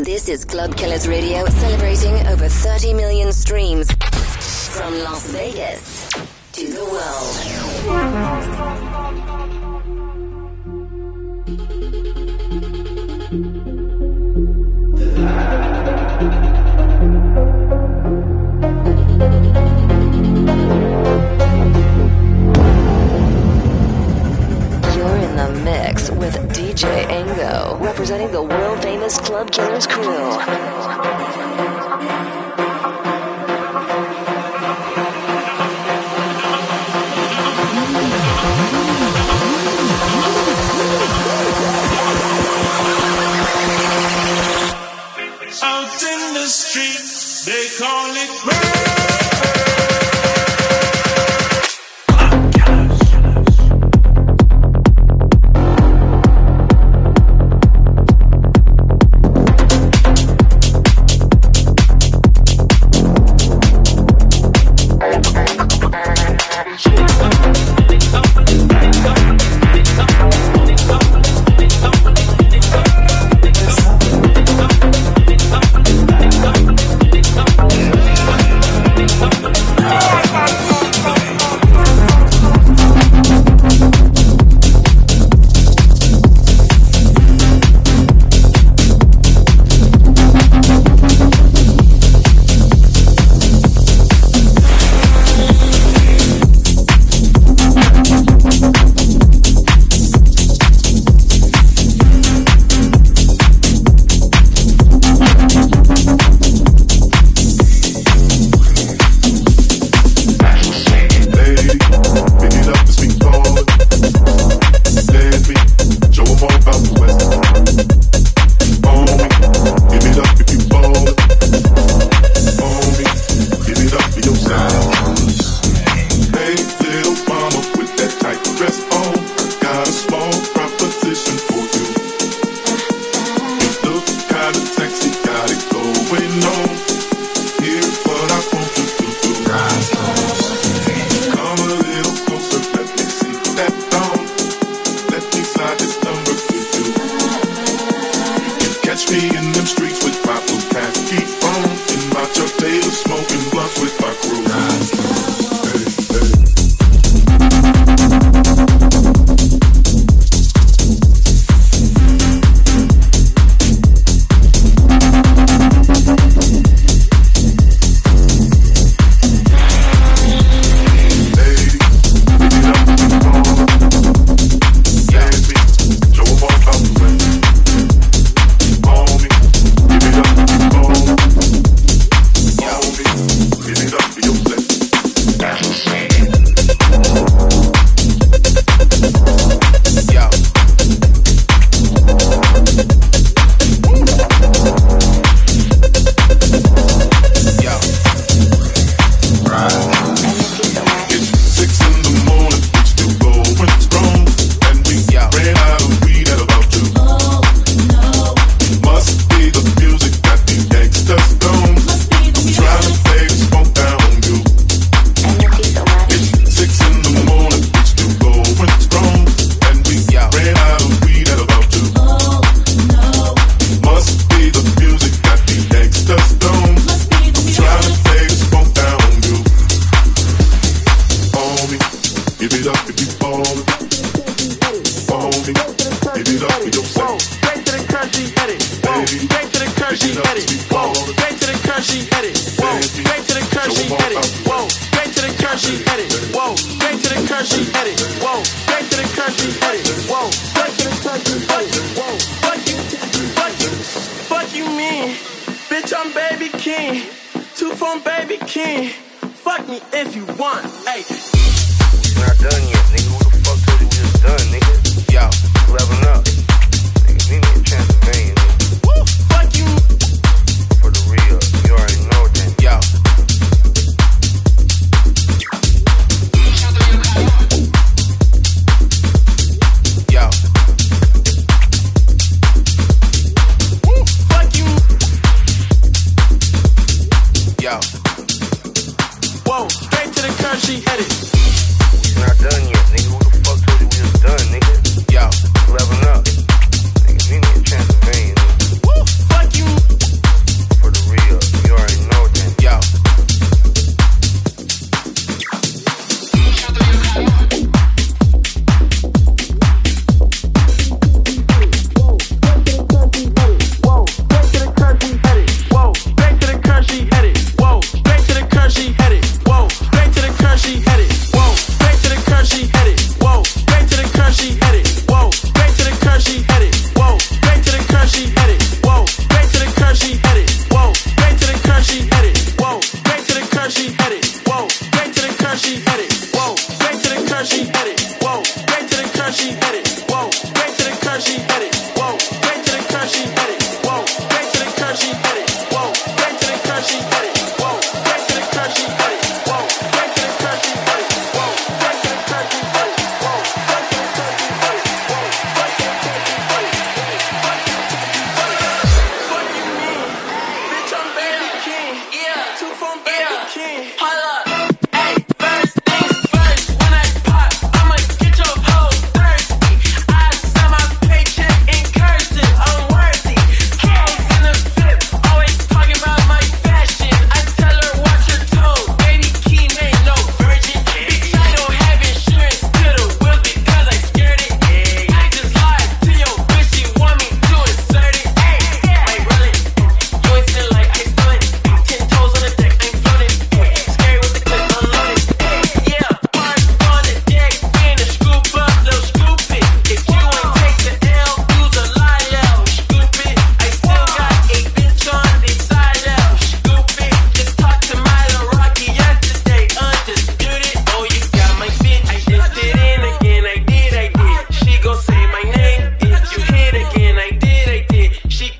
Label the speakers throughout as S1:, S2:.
S1: This is Club Killers Radio, celebrating over 30 million streams from Las Vegas to the world. You're in the mix with DJ Ango, representing the world-famous Club Killers crew.
S2: Out in the street, they call it murder.
S3: Not done yet, nigga.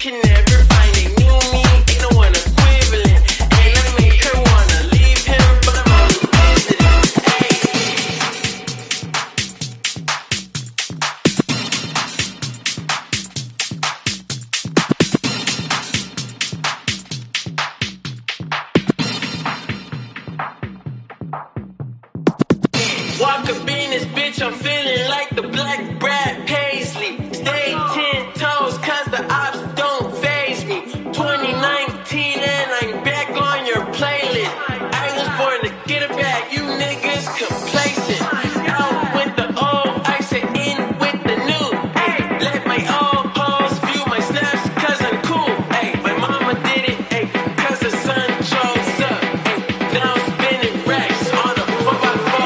S3: can never find a new me, ain't no one equivalent. And I make her wanna leave him, but I'm only visiting. Hey. Walk up in this bitch, I'm feeling like the black Brad Paisley. Stay 10 toes, cause the ops don't faze me. 2019 and I'm back on your playlist. I was born to get it back, you niggas complacent. Out with the old, I say in with the new. Ay, let my old hoes view my snaps, cause I'm cool. Ay, my mama did it, ay, cause the sun shows up. Ay, now I'm spinning racks on a 4x4.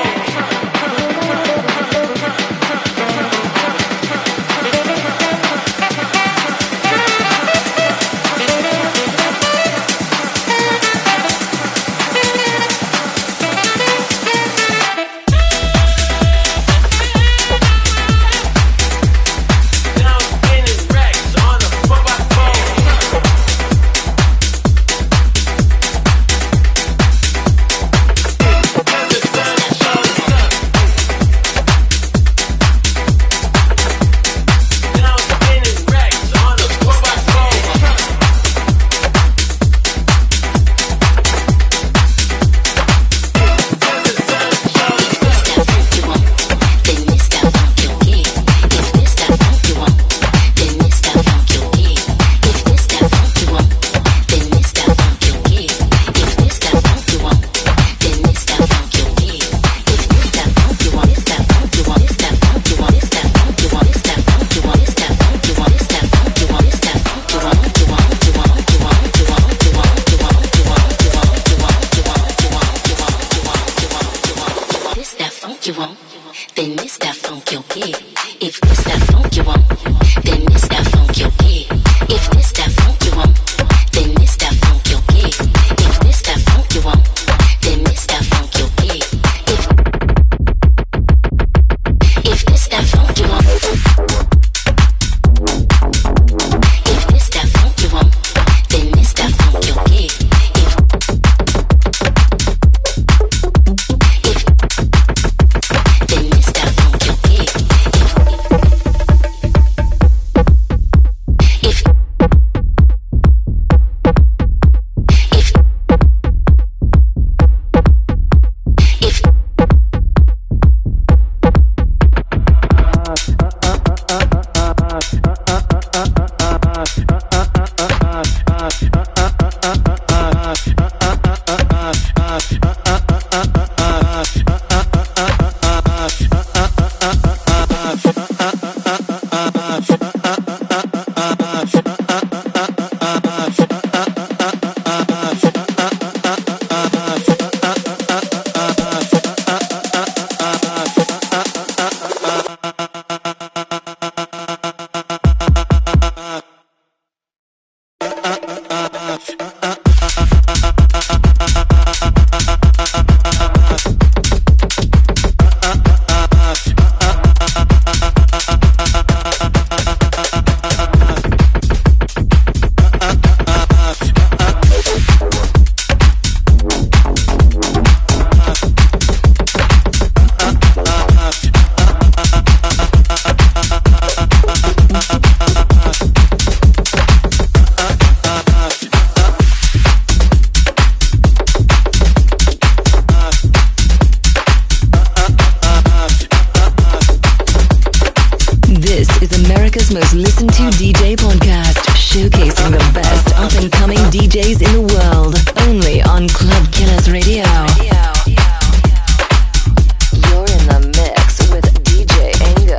S1: most listened to DJ podcast, showcasing the best up-and-coming DJs in the world, only on Club Killers Radio. You're in the mix with DJ Engo.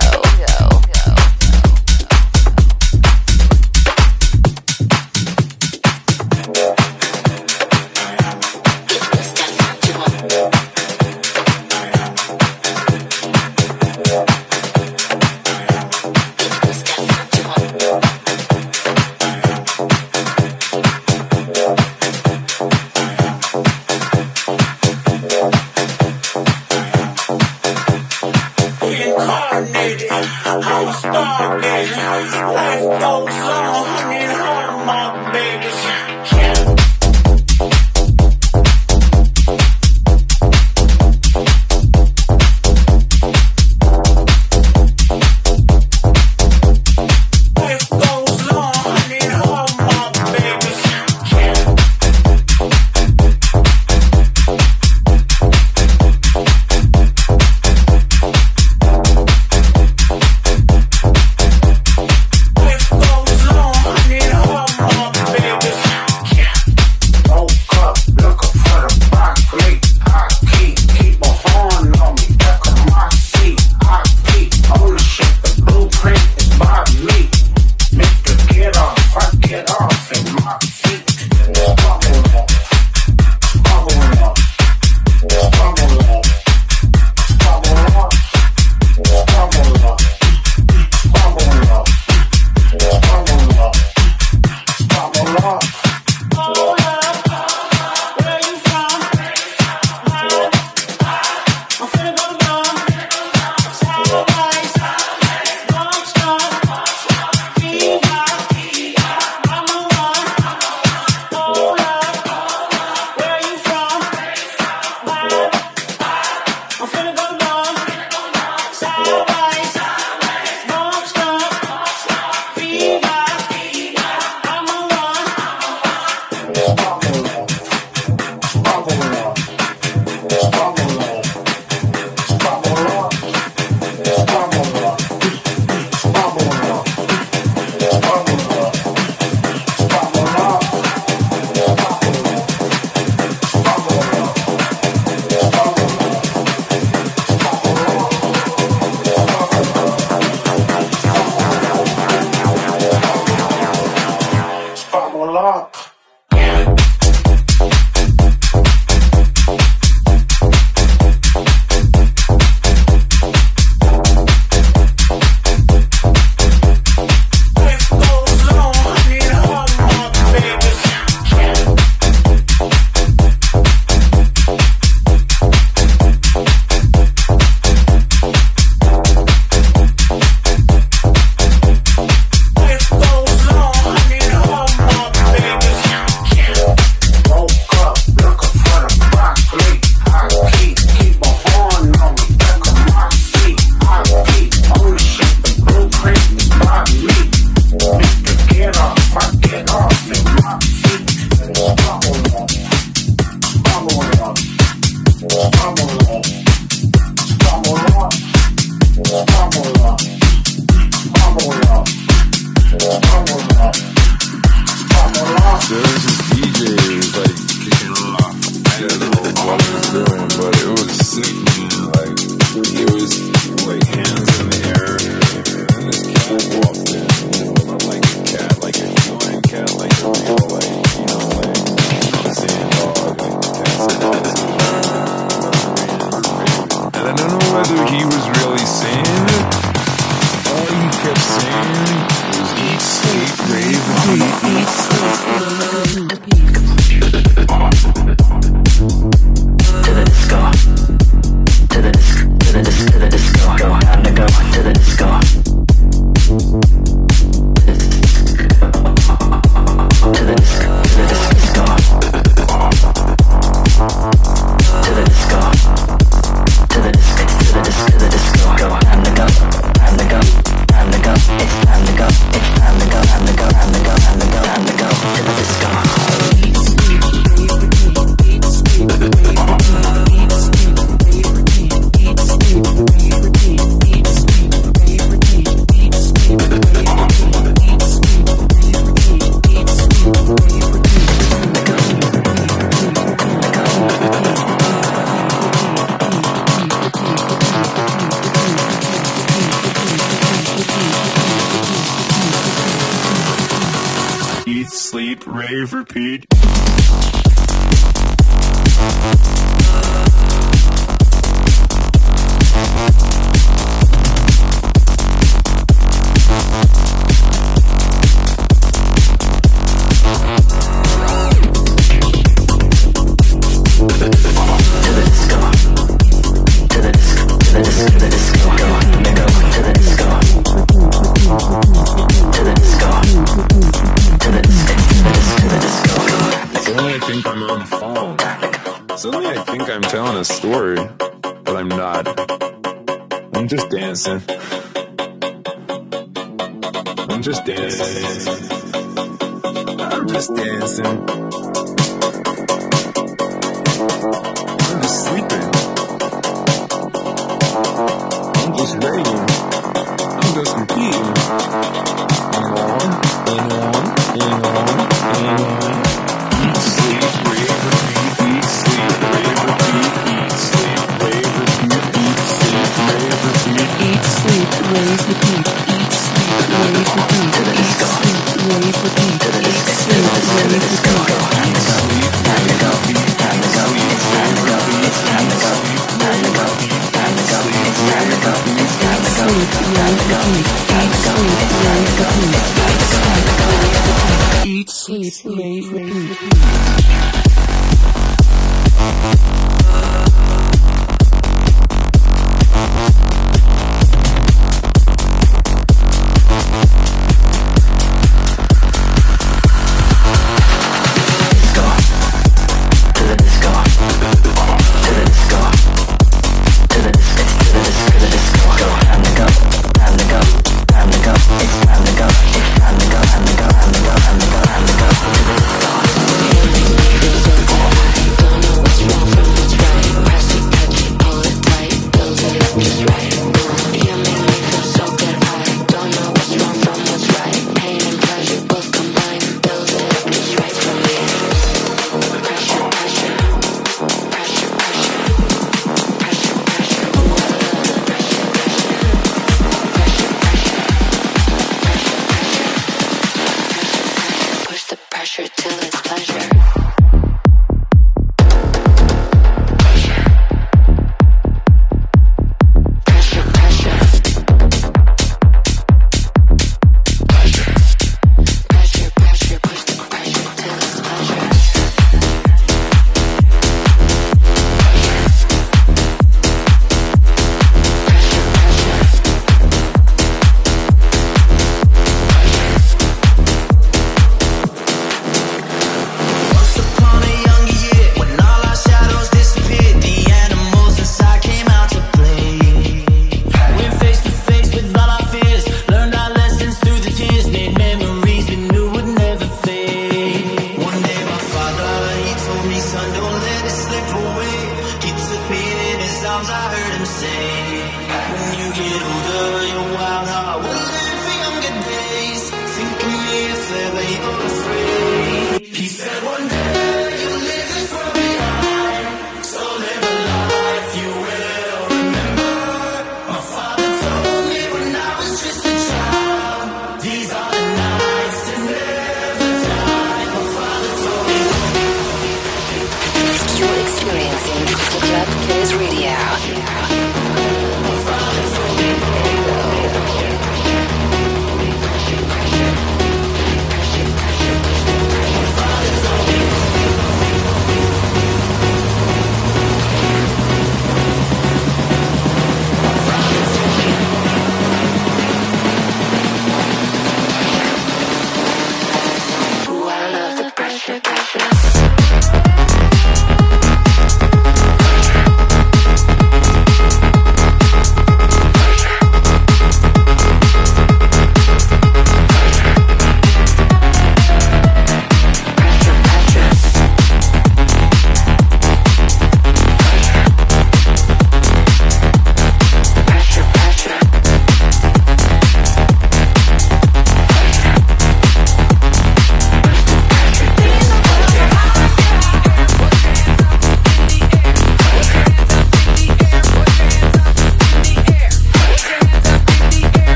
S2: rave, repeat.
S4: Suddenly I think I'm telling a story, but I'm not. I'm just dancing. I'm just dancing. I'm just dancing. I'm just sleeping. I'm just waiting. I'm just repeating. And on, and on, and on, and on. Eat, sleep, rave, repeat, eat, sleep, rave, repeat, eat, sleep, rave, repeat, eat, sleep, rave, repeat,
S5: eat, sleep, rave, repeat, eat, sleep, rave, repeat, eat, sleep, rave, repeat, eat, sleep, rave, repeat, eat, sleep, time to go, time to go, it's time to go, it's time to go, time to go, time to go, it's time to go, it's time to go, time to go, time to go, it's time to go, it's time to go, Eat, sleep, rave, repeat.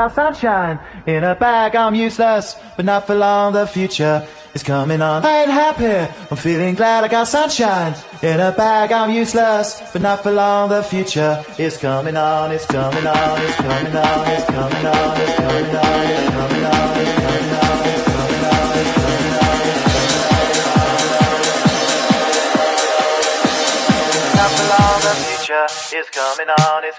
S6: got sunshine in a bag. I'm useless, but not for long. The future is coming on. I ain't happy, I'm feeling glad. I got sunshine in a bag. I'm useless, but not for long. The future is coming on. It's coming on. It's coming on. It's coming on. It's coming on. It's coming on. It's coming on. It's coming on. It's coming on. Not for long. The future is coming on. It's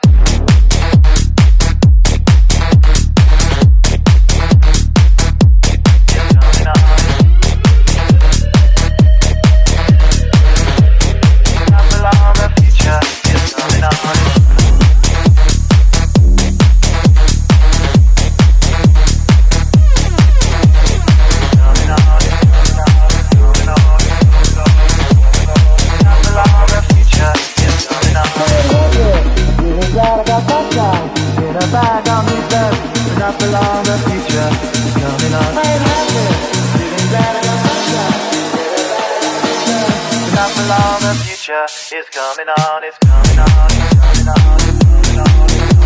S6: it's coming on, it's coming on, it's coming on, it's coming on,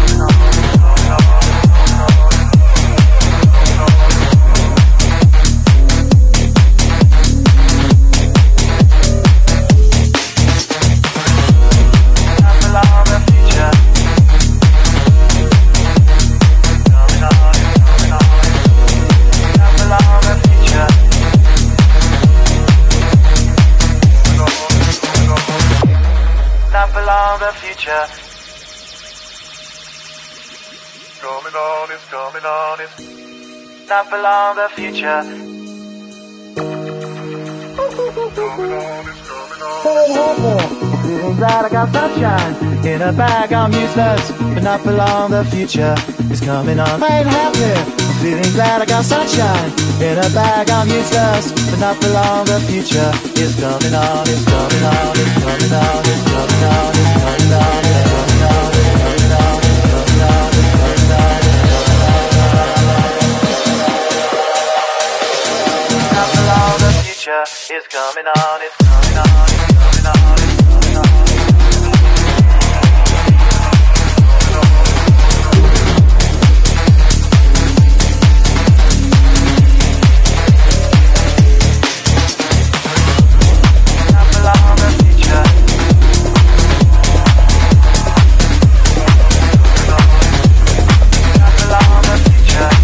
S6: not for long, the future. Feeling glad I got sunshine in a bag. I'm useless, but not for long. The future is coming on. I ain't happy. I'm feeling glad I got sunshine in a bag. I'm useless, but not for long. The future is coming on. It's coming on. It's coming on. It's coming on. It's coming on. It's coming on. It's coming on. It's coming on. It's coming on. The future is coming on, it's coming on, it's coming on, it's coming on. Not for long, the future. Not for long, the future.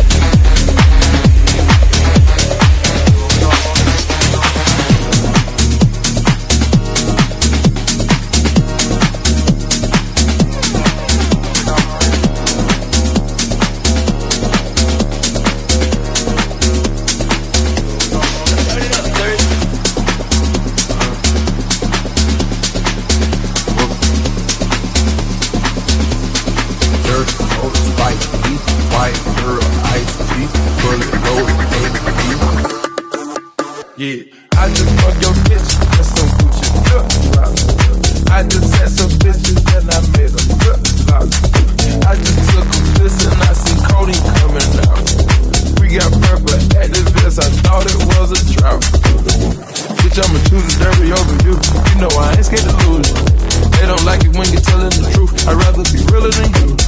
S7: Yeah, I just fuck your bitch, that's some Gucci flip-flops. I just had some bitches and I made them flip-flops. I just took a piss and I see codeine coming out. We got purple activists, I thought it was a drought. Bitch, I'ma choose the dirty over you. You know I ain't scared to lose. They don't like it when you're telling the truth. I'd rather be realer than you.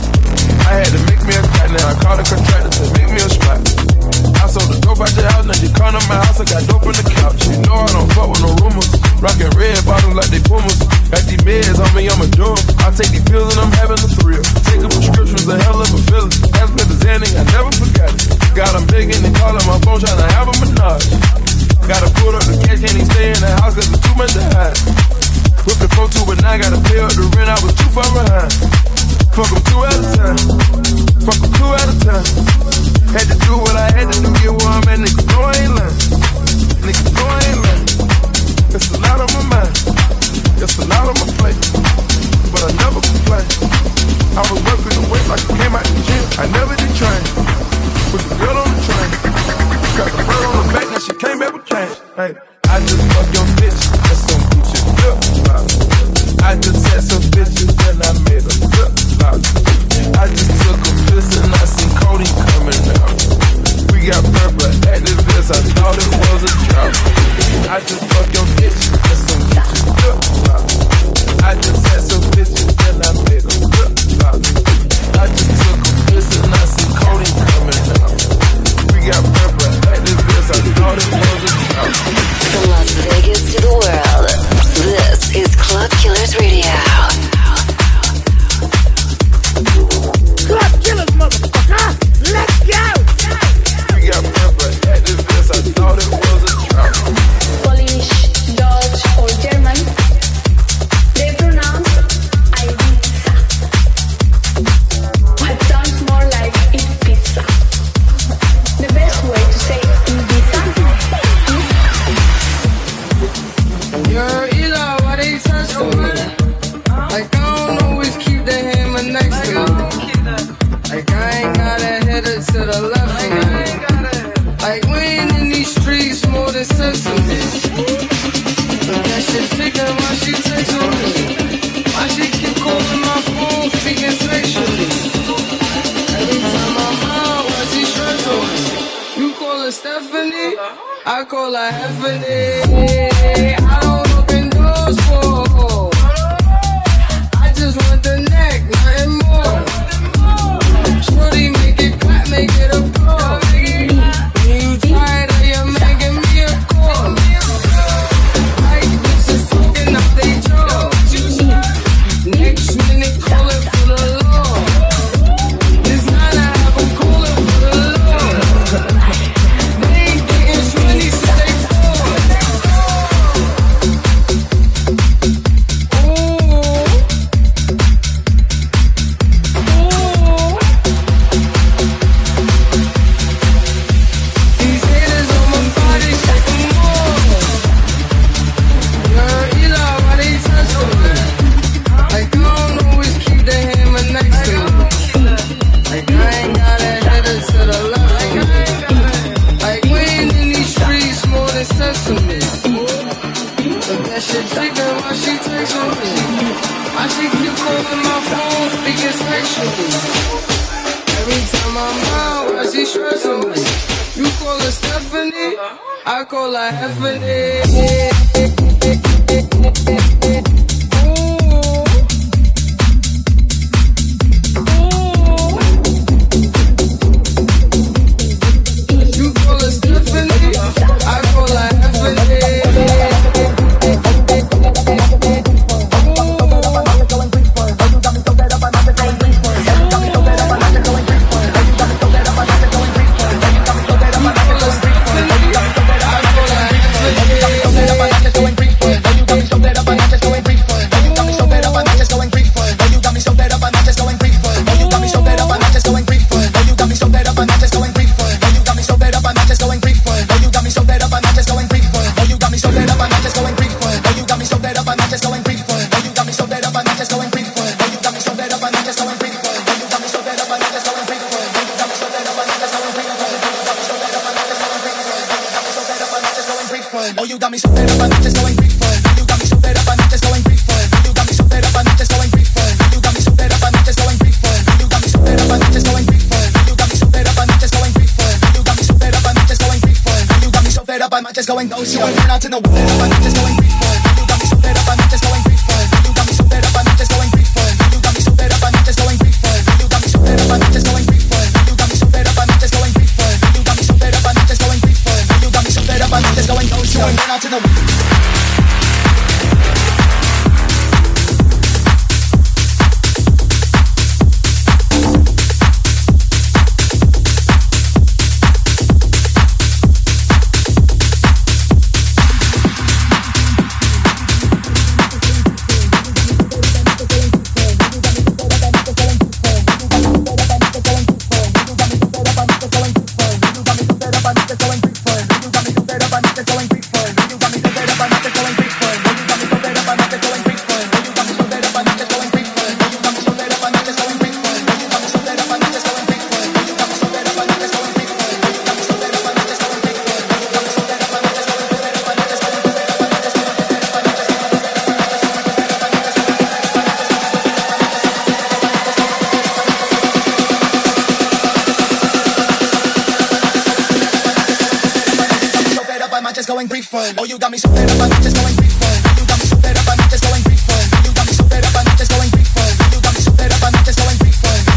S7: I had to make me a cat, now I called a contractor to make me a spot. I sold the dope out your house, now you come to my house, I got dope on the couch. You know I don't fuck with no rumors. Rockin' red bottoms like they Pumas. Got these meds on me, I'ma do 'em. I take these pills and I'm having a thrill. Taking prescriptions, a hell of a feeling. That's been the Xanny, I never forgot it. Got them begging and calling my phone, tryna have a menage. Gotta pull up the cash, can't even stay in the house cause it's too much to hide. Whip the 4-2, but now I gotta pay up the rent, I was too far behind. Fuck 'em 2 at a time. Fuck 'em 2 at a time. Had to do what I had to do, get where I'm at, nigga, know I ain't lying. Nigga, know I ain't lying. It's a lot on my mind. It's a lot on my plate. But I never complain. I was working the weight like I came out the gym. I never did train. Put the girl on the train. Got the bird on the back, now she came back with change. Hey, I just fuck your bitch, that's some Gucci flip-flops. I just had some bitches and I made them flip-flops. I just took a piss and I seen codeine coming out. We got purple activists, I thought it was a drought. I just fuck your bitch, that's some Gucci flip-flops. I just had some bitches and I made them flip-flops. I just took a listen, I see coding coming out. We got purple activists, I thought it was a drought.
S1: From Las Vegas to the world, this is Club Killers Radio.
S8: Club Killers, motherfucker! Let's go!
S7: We got purple activists, I thought it was a drought.
S9: Polish, Dutch, or German, they pronounce Ibiza, but sounds more like Ibiza. The best way to say Ibiza is
S10: You're Ela, why they touch the money? Like I don't always keep the hammer next to me. Like I ain't got a header to the left of me. Like we ain't in these streets more than sesame. But that shit chicken, why she texting me? Why she keep calling my phone, speaking sexually? Every time I'm out, why she stressing me? You call her Stephanie, I call her Heffany. I don't open doors for. I just want the neck, nothing more. Shorty, make it clap, make it a pro. When you tired of your man, give me a call. Like bitches talking out they jaw. Next minute, calling for the law. This night I have them calling for the law. They ain't getting shorty, so they fall. These haters on my body, shake them all. You're Ela, why they touching me? Like I don't always keep the hammer next to me. Like I ain't got a header to the left of me. Like we ain't in these streets more than sesame. But that shit chicken, why she texting me? Why she keep calling my phone, speaking sexually? Every time I'm out, why she stressing me? You call her Stephanie, I call her Heffany. You call her Stephanie, I call her Heffany. Oh, you got me so fed up, I'm just going free fun. You got me so fed up, I'm just going free fun. You got me so fed up, I'm just going free fun. You got me so fed up, I'm just going free fun. You got me so fed up, I'm just going free fun. You got me so fed up, I'm just going free fun. You got me so fed up, I'm just going free fun. You got me so fed up, I'm just going ghost. You run out to the world, I'm just going free fun. You got me so fed up, I'm just going free fun. You got me so fed up, I'm just going free fun. You got me so fed up, I'm just going free fun. You got me so fed up, I'm just going free fun. You got me so fed up, I'm just going free fun. You got me so fed up, I'm just going free fun. You got me so fed up, I'm just going ghost. You run out to the world. Going brief fun. Oh, you got me so fed up, I'm just going brief fun. You got me so fed up, I'm just going brief fun. You got me so fed up, I'm just going brief fun. You got me so fed up, I'm just going brief fun. You got me so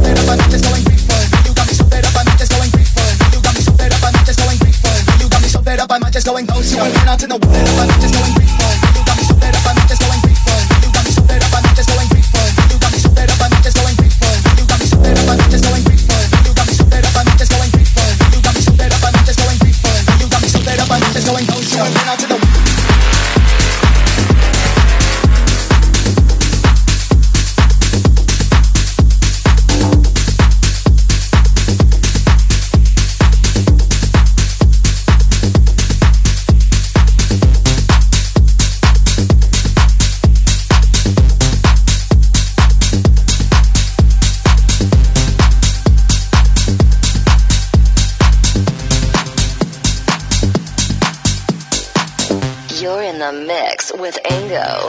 S1: You're in the mix with Ango.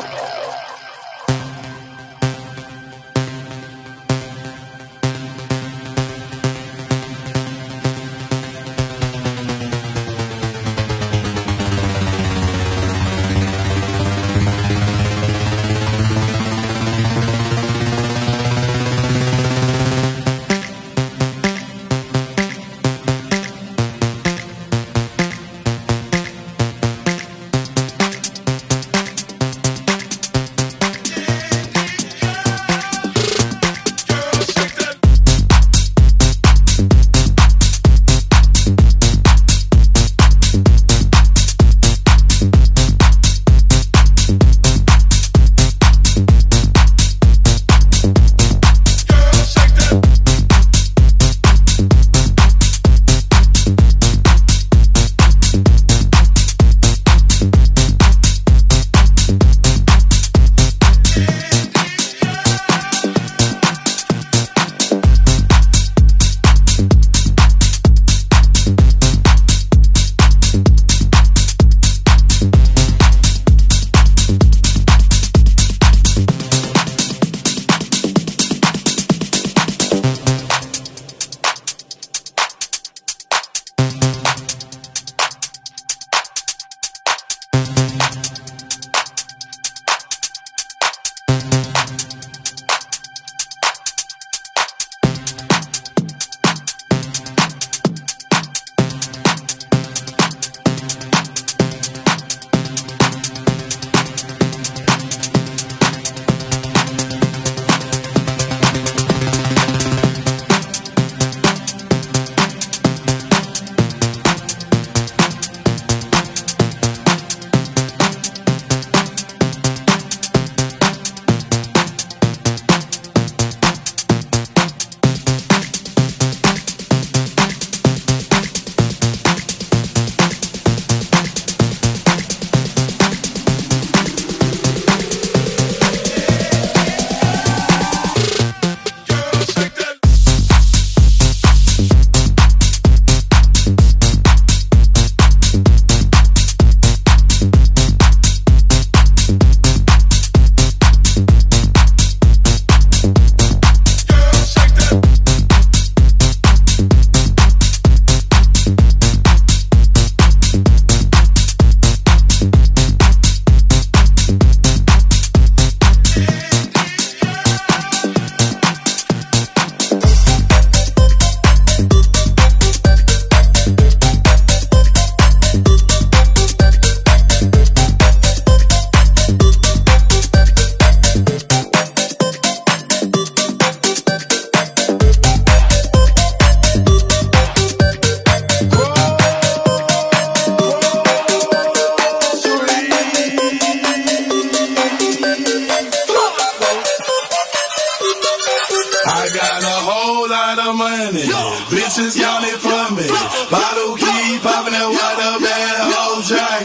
S11: bitches counting for me. Bottle keep popping that water, bad hoe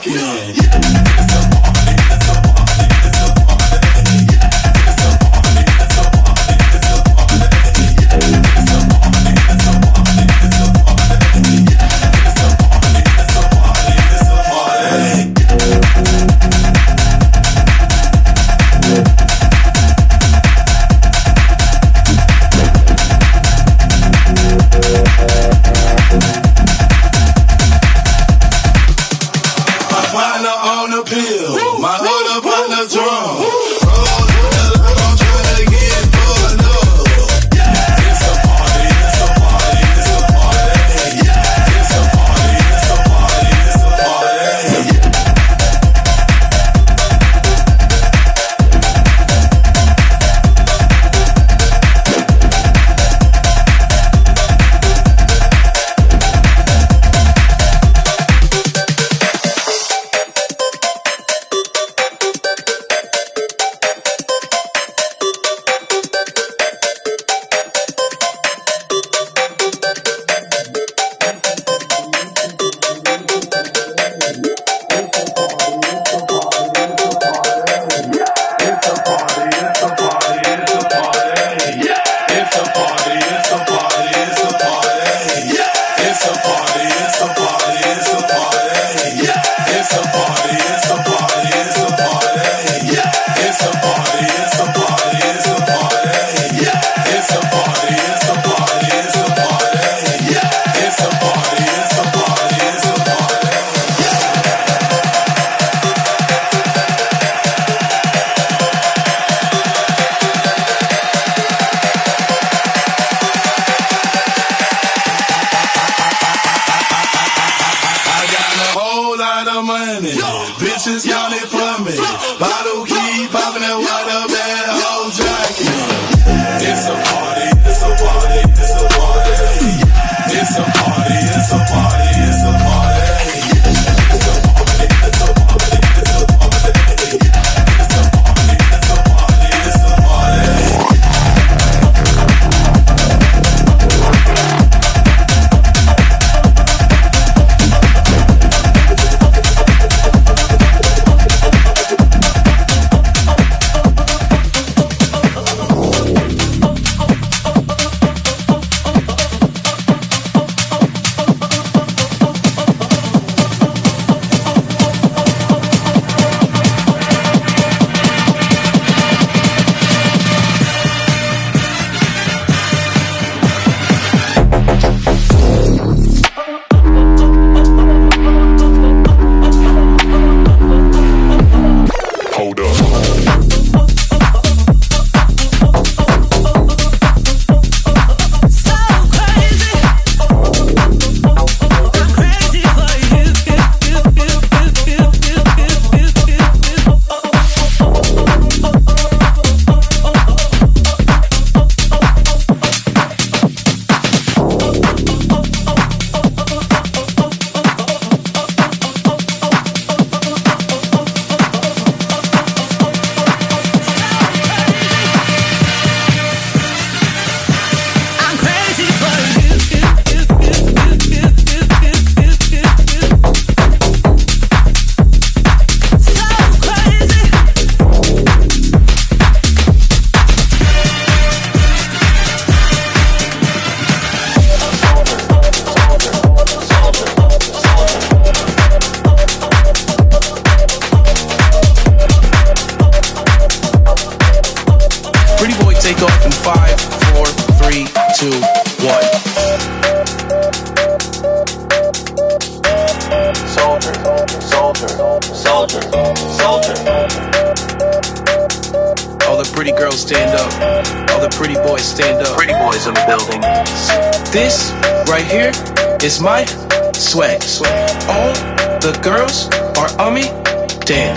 S11: jacking. party, it's a party, it's a party. It's a party, it's a party, it's a party. It's a party, it's a party, it's a party. It's a party, it's a party, it's a party. It's a party, it's a party, it's a party. Money, bitches count it for me. Bottle keep popping that water, bad whole jacket. It's a party, it's a party, it's a party. It's a party, it's a party, it's a party. It's a party, it's a party, it's a party. It's a party, it's a party, it's a party.
S12: It's my swag. All the girls are on me. Damn.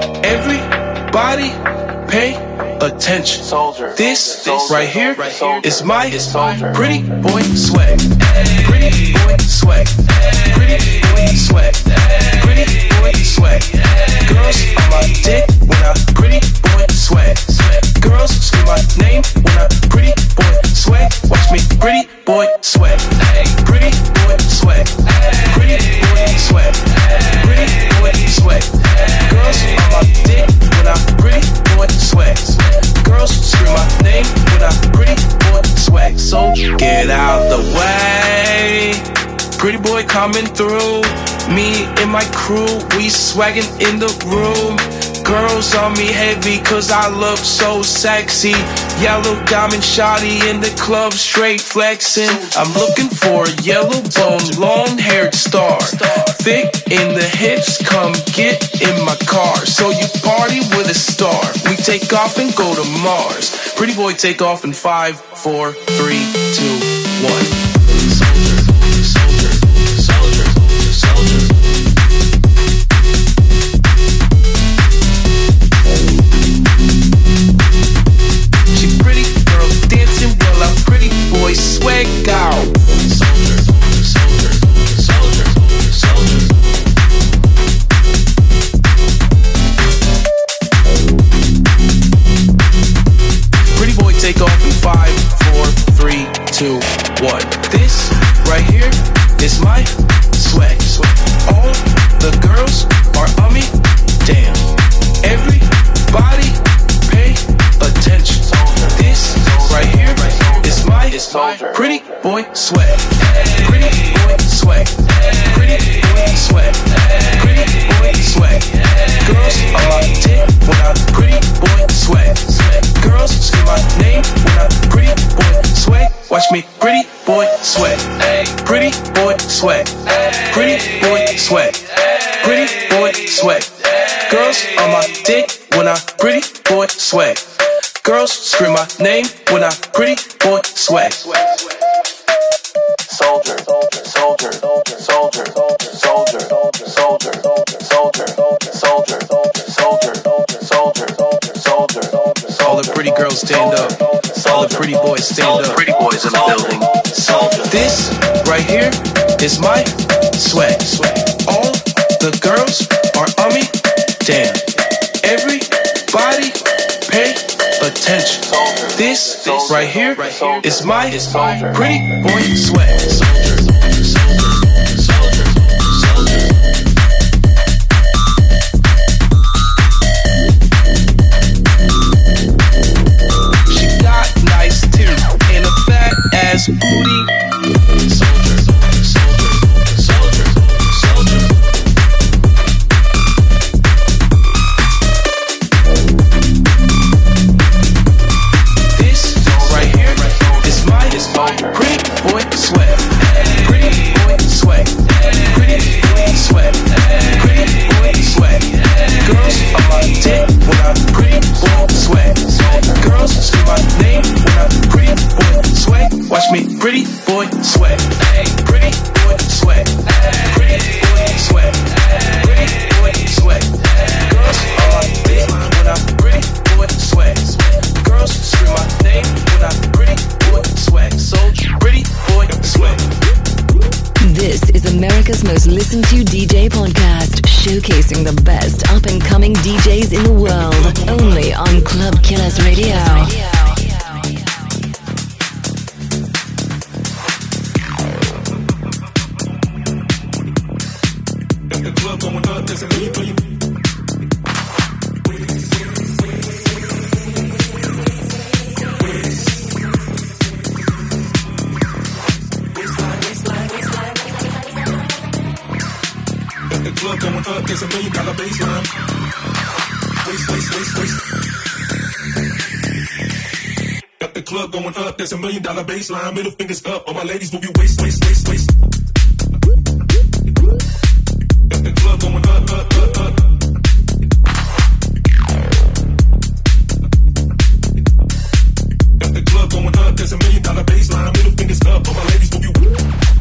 S12: Everybody pay attention. This right here is my pretty boy swag. Pretty boy swag. Pretty boy swag. Pretty boy swag. Girls on my dick when I pretty boy swag. Girls scream my name when I pretty boy swag. Watch me pretty boy swag. Pretty boy swag. Pretty boy swag. Pretty boy swag. Girls on my dick when I pretty boy swag. Girls scream my name when I pretty boy swag. So get out the way. Pretty boy coming through. Me and my crew, we swaggin' in the room. Girls on me heavy cause I look so sexy. Yellow diamond shawty in the club straight flexing. I'm looking for a yellow bone, long haired star. Thick in the hips, come get in my car. So you party with a star. We take off and go to Mars. Pretty boy take off in 5, 4, 3, 2, 1. Swag out. Pretty boy take off in 5, 4, 3, 2, 1. This right here is my swag. All the girls are on me. Damn. Everybody pay attention. This right here is my pretty boy swag. Pretty boy swag. swag. Pretty boy swag. Pretty boy swag. Girls on my dick when I pretty boy swag. Girls scream my name when I pretty boy swag. Soldier, soldier, soldier, soldier, soldier, soldier, soldier, soldier, soldier, soldier, soldier, soldier. All the pretty girls stand up. All the pretty boys stand up. Pretty boys in the building. Soldier. This right here is my swag. All the girls are on me. Damn. Everybody pay attention. This right here is my pretty boy swag. She got nice titties and a fat ass booty. Pretty boy swag, pretty boy swag, pretty boy swag, pretty boy swag. Girls on my dick when I pretty boy swag. Girls scream my name when I pretty boy swag. Soldier, pretty boy swag.
S1: This is America's most listened to DJ podcast, showcasing the best up and coming DJs in the world, only on Club Killers Radio.
S11: There's $1 million baseline. Waist. Got the club going up, there's $1 million baseline. Middle fingers up, all my ladies move your waist. Got the club going up. Got the club going up, there's $1 million baseline. Middle fingers up, all my ladies move your waist.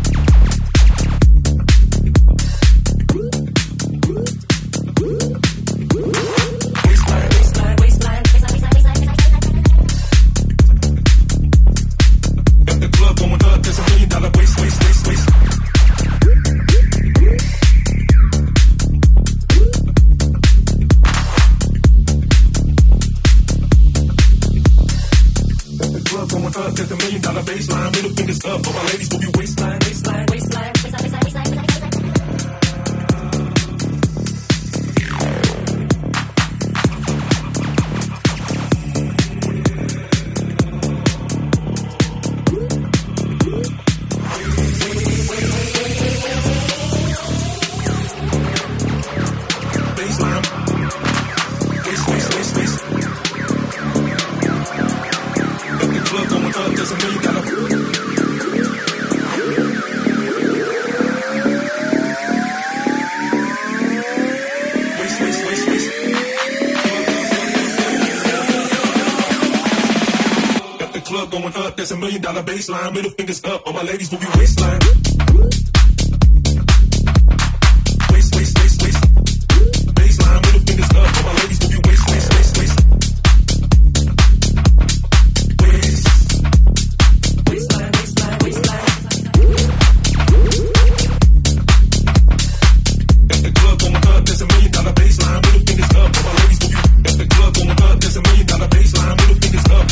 S11: There's $1 million baseline, middle fingers up, all my ladies move your waistline. There's $1 million. Got the club going up, there's $1 million baseline. Middle fingers up, all my ladies move your waistline. Waist. Baseline, middle fingers up, all my ladies move your waist.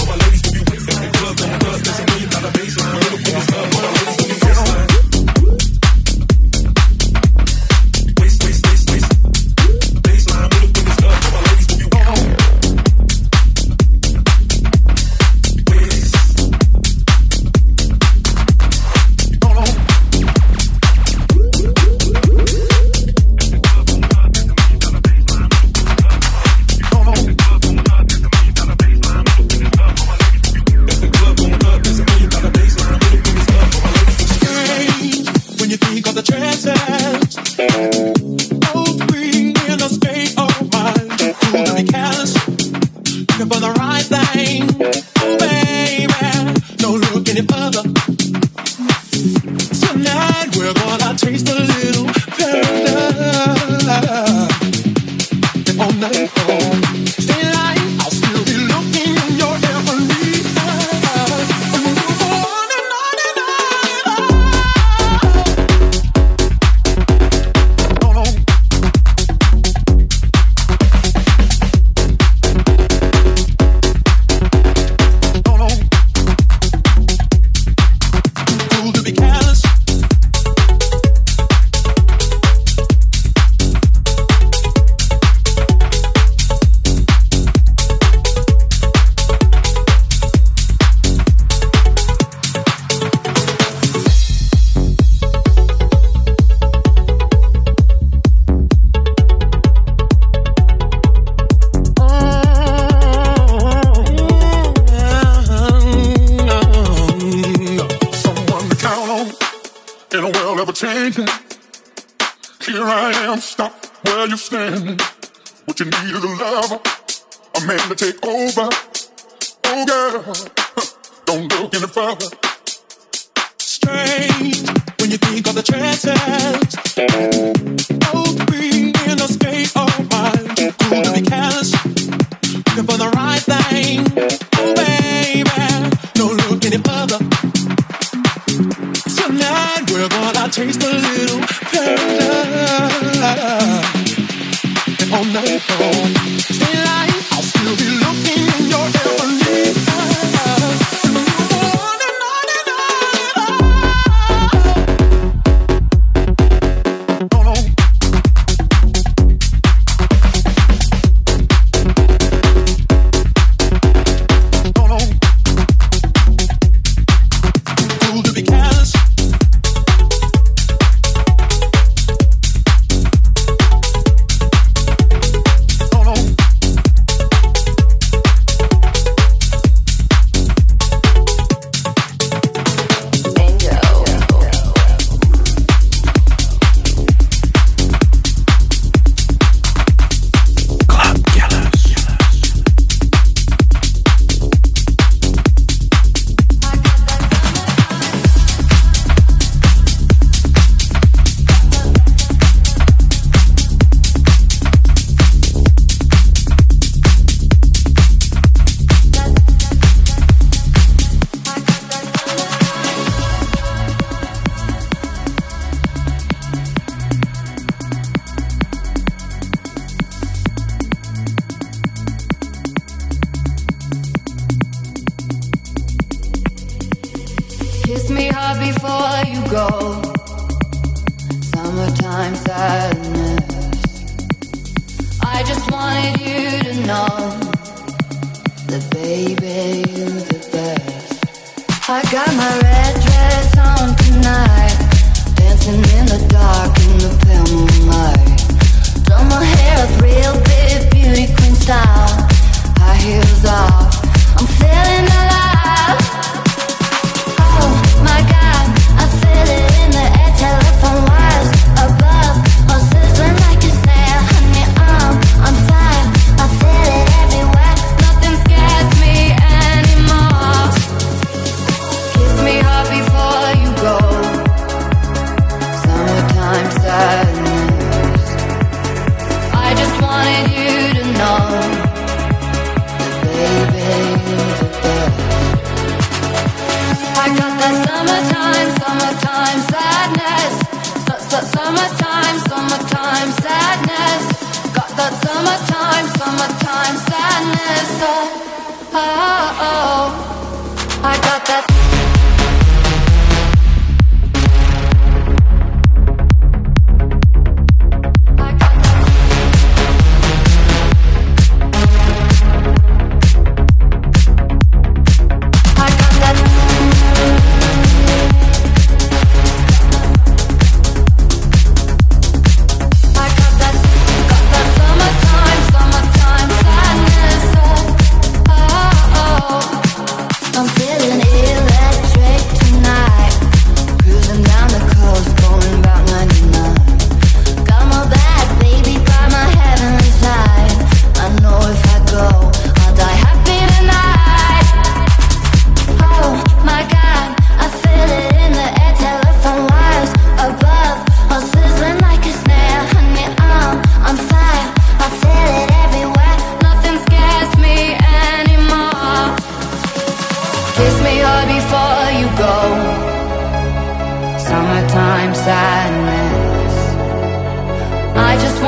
S11: Baseline, middle fingers up, all my ladies move your waist.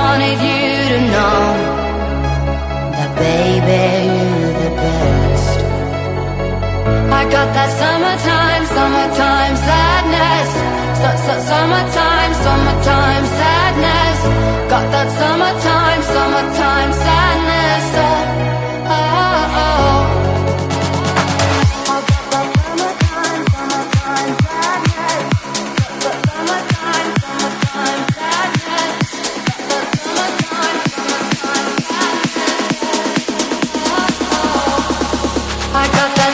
S13: wanted you to know that baby, you're the best. I got that summertime, summertime sadness. Summertime, summertime sadness. Got that summertime, summertime sadness. Oh, oh, oh. I got that summertime, summertime sadness. Summertime, summertime sadness. Got that summertime, summertime sadness. Oh, oh. I got that.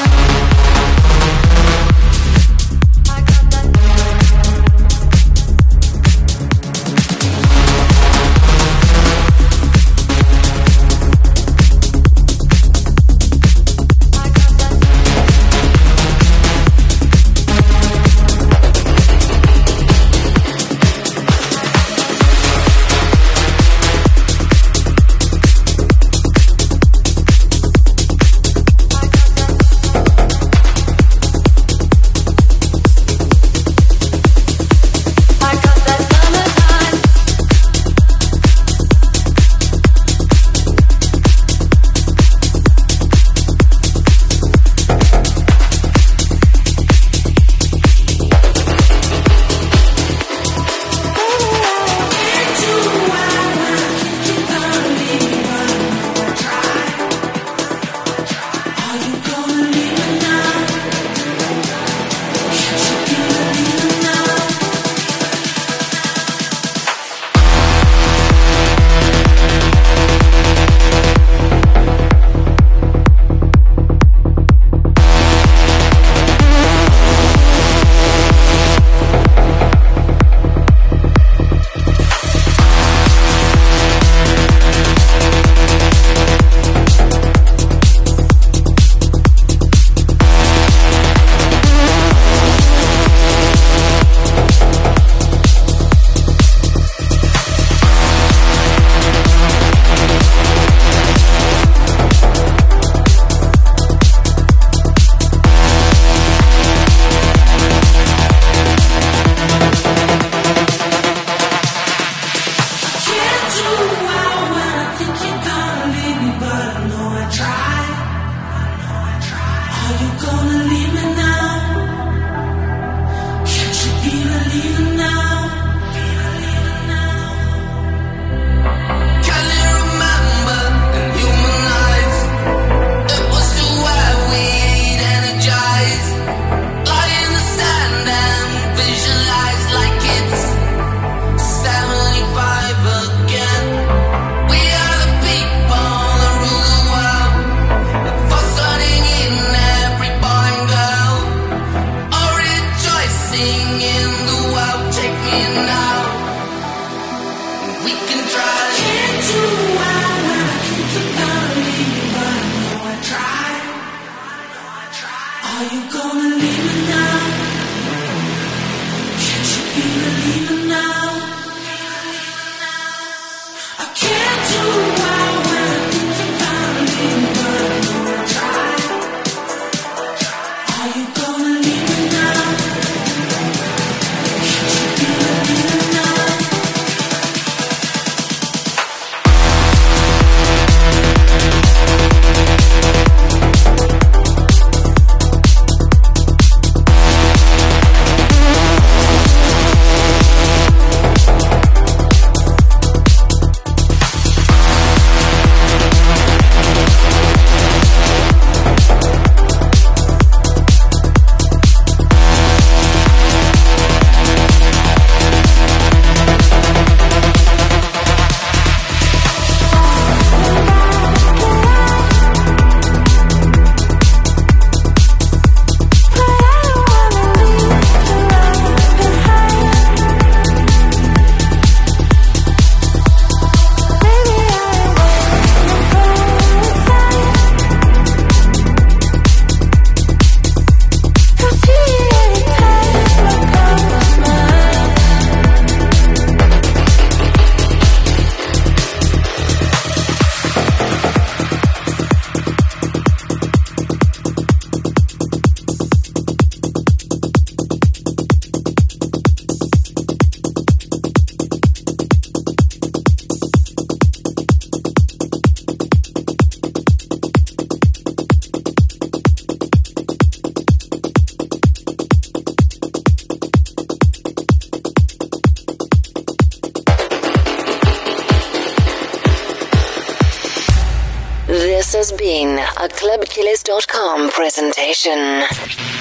S1: This has been a ClubKillers.com presentation.